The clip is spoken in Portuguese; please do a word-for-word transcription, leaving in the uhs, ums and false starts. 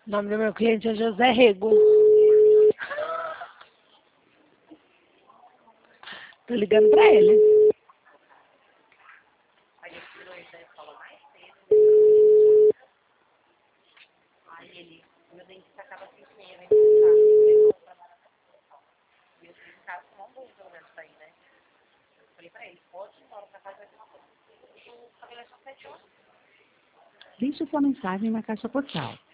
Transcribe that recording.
O nome do meu cliente é José Rego. Tô ligando pra ele. Deixe sua mensagem na caixa postal.